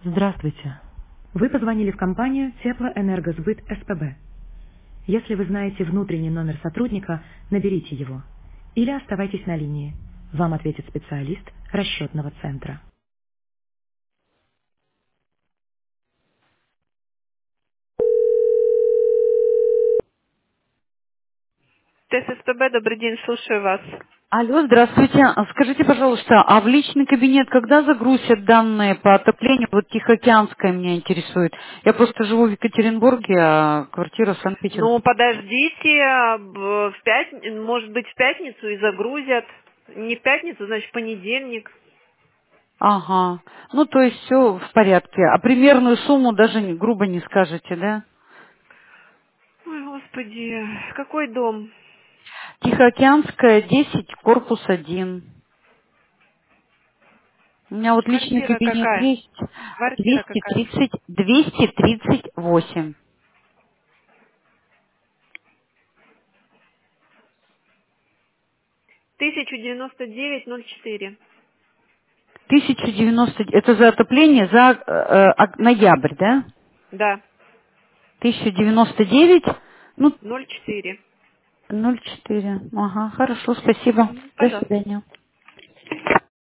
Здравствуйте. Вы позвонили в компанию Теплоэнергосбыт СПБ. Если вы знаете внутренний номер сотрудника, наберите его. Или оставайтесь на линии. Вам ответит специалист расчетного центра. ТССПБ, добрый день, слушаю вас. Алло, здравствуйте. Скажите, пожалуйста, а в личный кабинет когда загрузят данные по отоплению? Вот Тихоокеанская меня интересует. Я просто живу в Екатеринбурге, а квартира в Ну, Санкт-Петербурге. подождите, может быть, в пятницу и загрузят. Не в пятницу, значит, в понедельник. Ага. Ну, то есть все в порядке. А примерную сумму даже грубо не скажете, да? Ой, господи, какой дом? Тихоокеанская, 10, корпус 1. У меня вот личный Квартира кабинет какая? есть. Квартира какая? 238. 1099-04. 1090, это за отопление за ноябрь, да? Да, 1099, ну, 04. 04. Ага, хорошо, спасибо. До Пожалуйста. свидания.